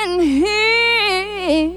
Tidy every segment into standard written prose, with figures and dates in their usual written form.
in here.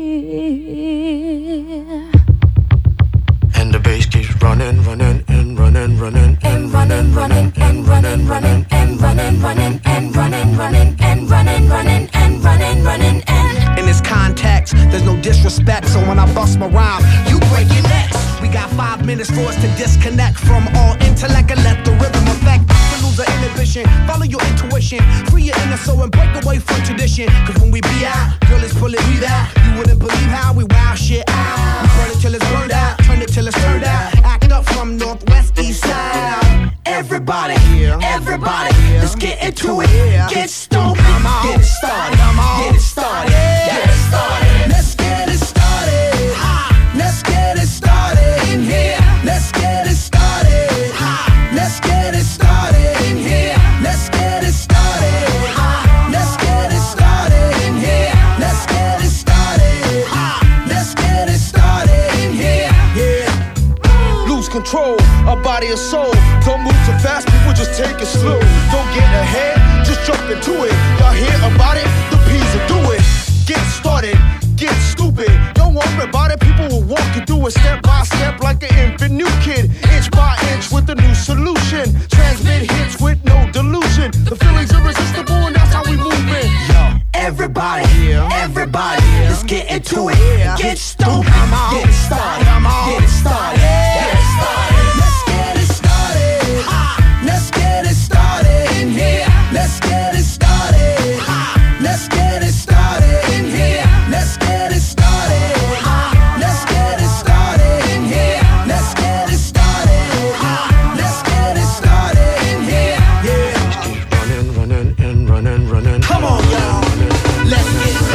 And the bass keeps running, running, and running, running, and running, running, and running, running, and running, running, and running, running, and running, running, and running, running, and. In this context, there's no disrespect, so when I bust my rhyme, you break your necks. We got 5 minutes for us to disconnect from all intellect and let the rhythm affect. To lose the inhibition, follow your intuition, free your inner soul and break away from tradition. Cause when we be out, girl, it's pulling me out. You wouldn't believe how we wow shit out. We burn it till it's burned out, turn it till it's turned out. Act up from northwest, east side. Everybody, everybody, let's get into it. Get stupid, get it started, get it started, get it started. Let's get it started. Let's get it started in here. Let's get it started. Let's get it started in here. Let's get it started. Let's get it started in here. Let's get it started. Let's get it started in here. Yeah. Lose control, our body and soul. Don't move too fast, people just take it slow. Don't get ahead, just jump into it. Y'all hear about it? The P's will do it. Get started, get stupid. Don't worry about it, people will walk you through it step by step like an infant new kid. Inch by inch with a new solution. Transmit hits with no delusion. The feeling's irresistible and that's how we move it. Yo, everybody, everybody, let's get into it. Get stupid, get it started, get it started, get it started. Let's get it started. Let's get it started in here. Let's get it started. Let's get it started in here. Let's get it started. Let's get it started in here. Let's get it started. Let's get it started in here. Yeah. Keep running, running, and running, running. Come on, y'all. Let's get it.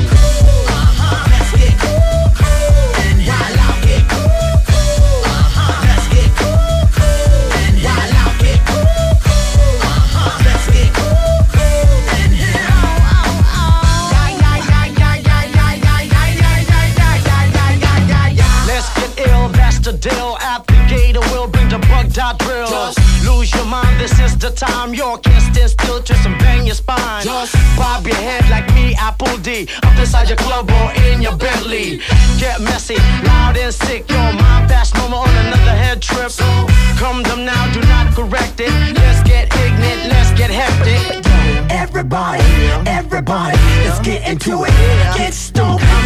Let's get it. And while I get it. Let's get it. And while I get it. Let's get it. And here. Let's get ill, that's the deal. At the gate, we'll bring the bug dot drill. Just lose your mind, this is the time. You can't stand still, twist and bang your spine. Just bob your head like me, Apple D. Up inside your club or in your Bentley. Get messy, loud and sick. Your mind fast, no more on another head trip. So come them now, do not correct it. Let's get ignorant, let's get hectic. Everybody, everybody, let's get into it. Get stupid,